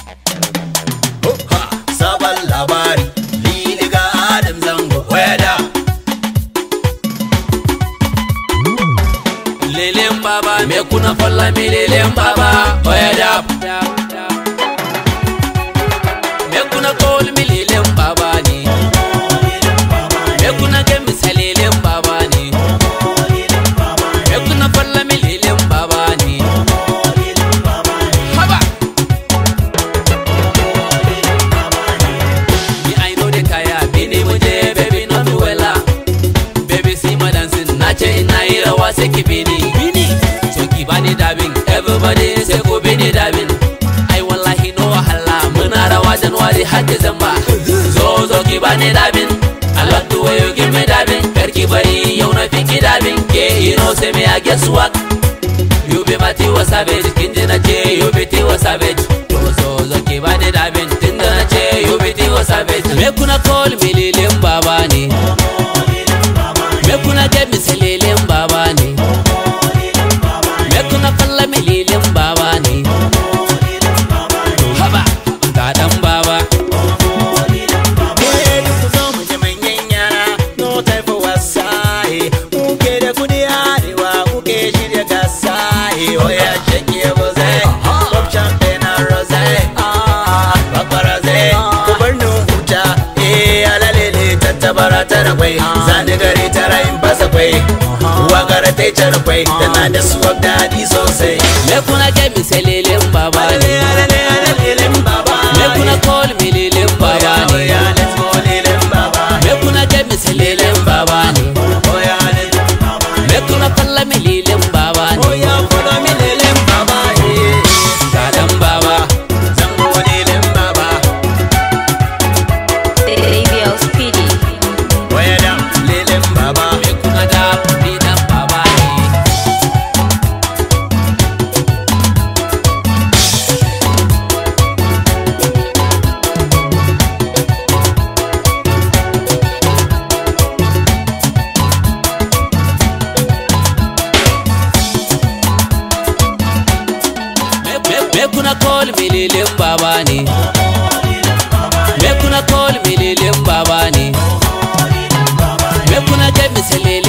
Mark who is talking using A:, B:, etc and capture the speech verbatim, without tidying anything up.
A: Sabon labari Lili ga Adam Zango weda Lilin baba me kuna falla me lilin baba weda me kuna call me lilin baba ni me kuna get me lilin baba ni me kuna falla me lilin baba ni haba me I know the kaya bini muje baby no do wella baby see my dancing nache ina ira wase kibini so kibani dabbing everybody say go bini dabbing ai wallahi no wahala muna rawa January har December zo zo kibani dabbing I love the way you give me dabbing karki bari yau na fiki dabbing ke you know say me I guess what you be my Tiwa Savage kinji na ce you be Tiwa Savage so zo kibani dabbing tinda na ce you be Tiwa Savage me kuna call me lilin baba ne me kuna get me lilin baba ne me kuna falla me lilin baba ne haba ga dan baba bara tara kwai zani gari tara in fasa kwai wagara tai tara kwai tana da swag dadi sosai me kuna ke mi selelin baba ne me kuna call mi lilin baba ne me kuna ke mi selelin baba ne me kuna falla mi lilin baba ne ga dan baba zango lilin baba me kuna call me lilin baba ne me kuna call me lilin baba ne me kuna get me